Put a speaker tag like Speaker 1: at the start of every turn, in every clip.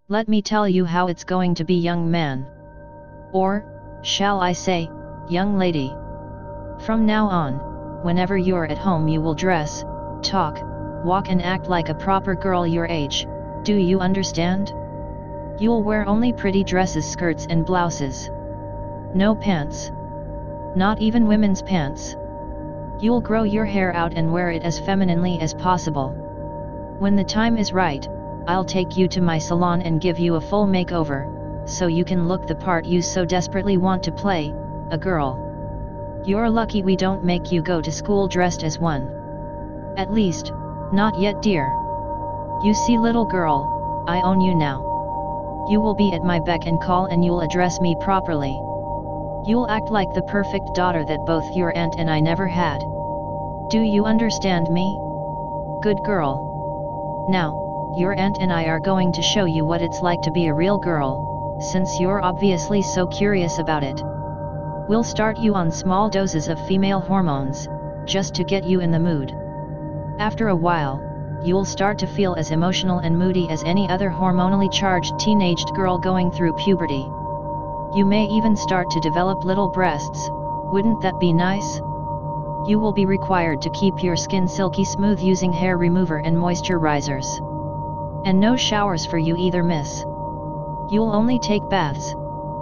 Speaker 1: Let me tell you how it's going to be, young man. Or, shall I say, young lady. From now on, whenever you're at home you will dress, talk, walk and act like a proper girl your age, do you understand? You'll wear only pretty dresses, skirts and blouses. No pants. Not even women's pants. You'll grow your hair out and wear it as femininely as possible. When the time is right, I'll take you to my salon and give you a full makeover, so you can look the part you so desperately want to play, a girl. You're lucky we don't make you go to school dressed as one. At least, not yet, dear. You see, little girl, I own you now. You will be at my beck and call and you'll address me properly. You'll act like the perfect daughter that both your aunt and I never had. Do you understand me? Good girl. Now, your aunt and I are going to show you what it's like to be a real girl, since you're obviously so curious about it. We'll start you on small doses of female hormones, just to get you in the mood. After a while, you'll start to feel as emotional and moody as any other hormonally charged teenaged girl going through puberty. You may even start to develop little breasts. Wouldn't that be nice? You will be required to keep your skin silky smooth using hair remover and moisturizers. And no showers for you either, miss. You'll only take baths.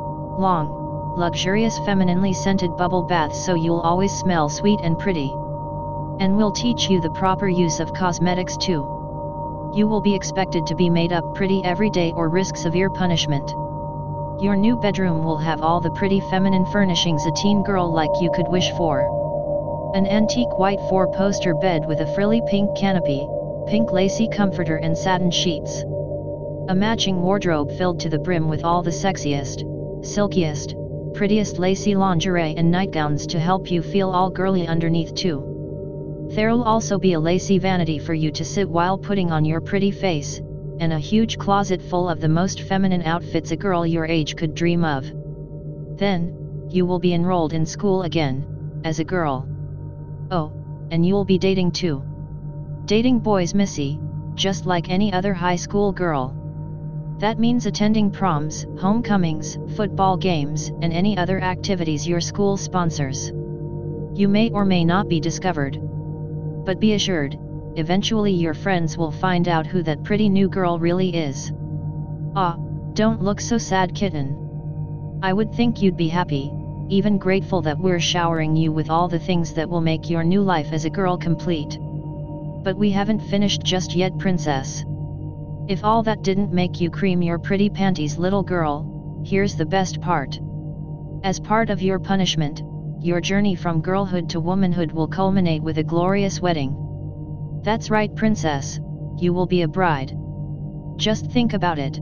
Speaker 1: Long, luxurious femininely scented bubble baths, so you'll always smell sweet and pretty. And we'll teach you the proper use of cosmetics too. You will be expected to be made up pretty every day or risk severe punishment. Your new bedroom will have all the pretty feminine furnishings a teen girl like you could wish for. An antique white 4-poster bed with a frilly pink canopy, pink lacy comforter and satin sheets. A matching wardrobe filled to the brim with all the sexiest, silkiest, prettiest lacy lingerie and nightgowns to help you feel all girly underneath too. There'll also be a lacy vanity for you to sit while putting on your pretty face, and a huge closet full of the most feminine outfits a girl your age could dream of. Then, you will be enrolled in school again, as a girl. Oh, and you'll be dating too. Dating boys, missy, just like any other high school girl. That means attending proms, homecomings, football games, and any other activities your school sponsors. You may or may not be discovered. But be assured, eventually your friends will find out who that pretty new girl really is. Ah, don't look so sad, kitten. I would think you'd be happy, even grateful that we're showering you with all the things that will make your new life as a girl complete. But we haven't finished just yet, princess. If all that didn't make you cream your pretty panties, little girl, here's the best part. As part of your punishment, your journey from girlhood to womanhood will culminate with a glorious wedding. That's right, princess, you will be a bride. Just think about it.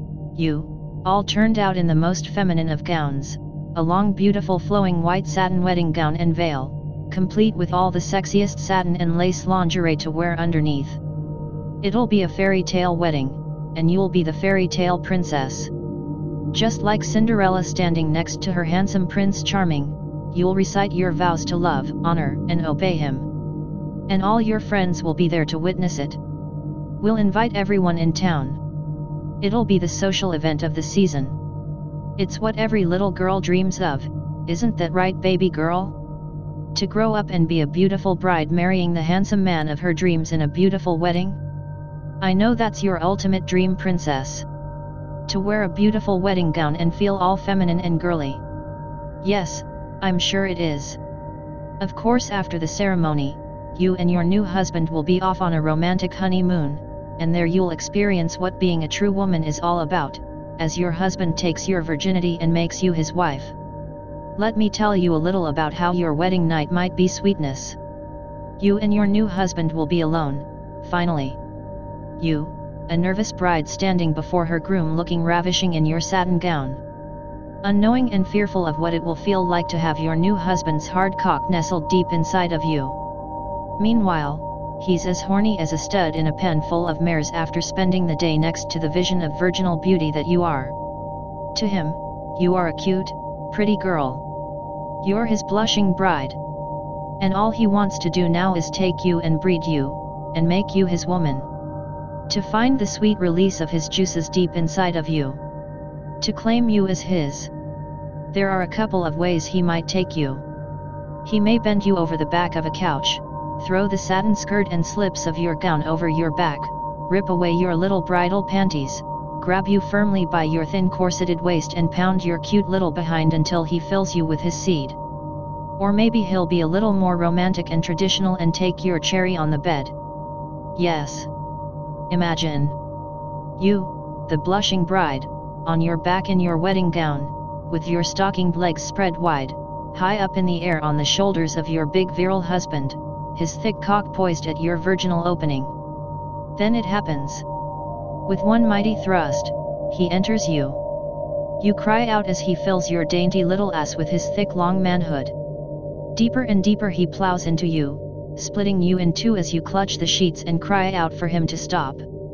Speaker 1: You, all turned out in the most feminine of gowns, a long beautiful flowing white satin wedding gown and veil, complete with all the sexiest satin and lace lingerie to wear underneath. It'll be a fairy tale wedding, and you'll be the fairy tale princess. Just like Cinderella standing next to her handsome Prince Charming, you'll recite your vows to love, honor, and obey him. And all your friends will be there to witness it. We'll invite everyone in town. It'll be the social event of the season. It's what every little girl dreams of, isn't that right, baby girl? To grow up and be a beautiful bride marrying the handsome man of her dreams in a beautiful wedding? I know that's your ultimate dream, princess. To wear a beautiful wedding gown and feel all feminine and girly. Yes, I'm sure it is. Of course, after the ceremony, you and your new husband will be off on a romantic honeymoon, and there you'll experience what being a true woman is all about, as your husband takes your virginity and makes you his wife. Let me tell you a little about how your wedding night might be, sweetness. You and your new husband will be alone, finally. You, a nervous bride standing before her groom looking ravishing in your satin gown. Unknowing and fearful of what it will feel like to have your new husband's hard cock nestled deep inside of you. Meanwhile, he's as horny as a stud in a pen full of mares after spending the day next to the vision of virginal beauty that you are. To him, you are a cute, pretty girl. You're his blushing bride. And all he wants to do now is take you and breed you, and make you his woman. to find the sweet release of his juices deep inside of you, to claim you as his. There are a couple of ways he might take you. He may bend you over the back of a couch, throw the satin skirt and slips of your gown over your back, rip away your little bridal panties, grab you firmly by your thin corseted waist and pound your cute little behind until he fills you with his seed. Or maybe he'll be a little more romantic and traditional and take your cherry on the bed. Yes. Imagine you, the blushing bride, on your back in your wedding gown, with your stockinged legs spread wide, high up in the air on the shoulders of your big virile husband, his thick cock poised at your virginal opening. Then it happens. With one mighty thrust, he enters you. You cry out as he fills your dainty little ass with his thick long manhood. Deeper and deeper he plows into you, splitting you in two as you clutch the sheets and cry out for him to stop.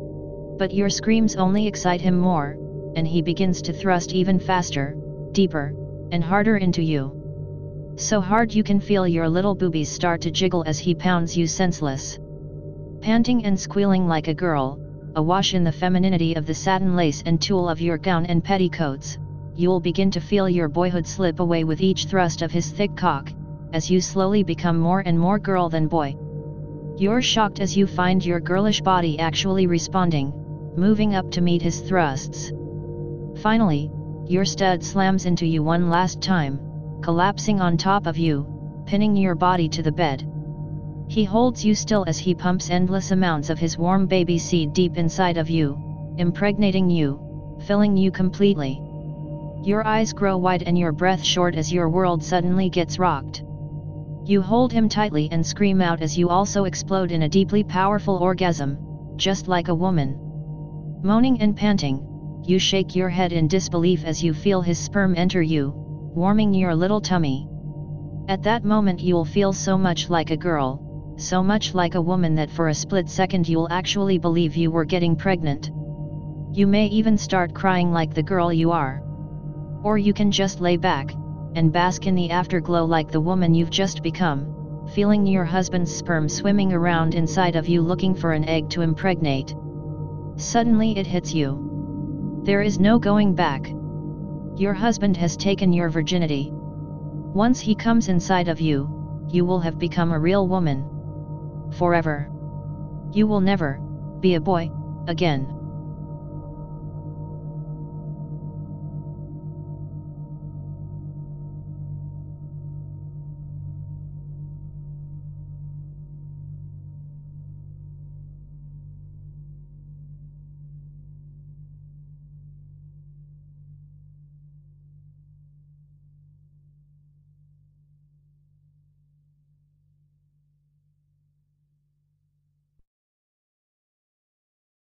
Speaker 1: But your screams only excite him more, and he begins to thrust even faster, deeper, and harder into you. So hard you can feel your little boobies start to jiggle as he pounds you senseless. Panting and squealing like a girl, awash in the femininity of the satin lace and tulle of your gown and petticoats, you'll begin to feel your boyhood slip away with each thrust of his thick cock, as you slowly become more and more girl than boy. You're shocked as you find your girlish body actually responding, moving up to meet his thrusts. Finally, your stud slams into you one last time, collapsing on top of you, pinning your body to the bed. He holds you still as he pumps endless amounts of his warm baby seed deep inside of you, impregnating you, filling you completely. Your eyes grow wide and your breath short as your world suddenly gets rocked. You hold him tightly and scream out as you also explode in a deeply powerful orgasm, just like a woman. Moaning and panting, you shake your head in disbelief as you feel his sperm enter you, warming your little tummy. At that moment you'll feel so much like a girl, so much like a woman that for a split second you'll actually believe you were getting pregnant. You may even start crying like the girl you are. Or you can just lay back, and bask in the afterglow like the woman you've just become, feeling your husband's sperm swimming around inside of you looking for an egg to impregnate. Suddenly it hits you. There is no going back. Your husband has taken your virginity. Once he comes inside of you, you will have become a real woman. Forever. You will never be a boy again.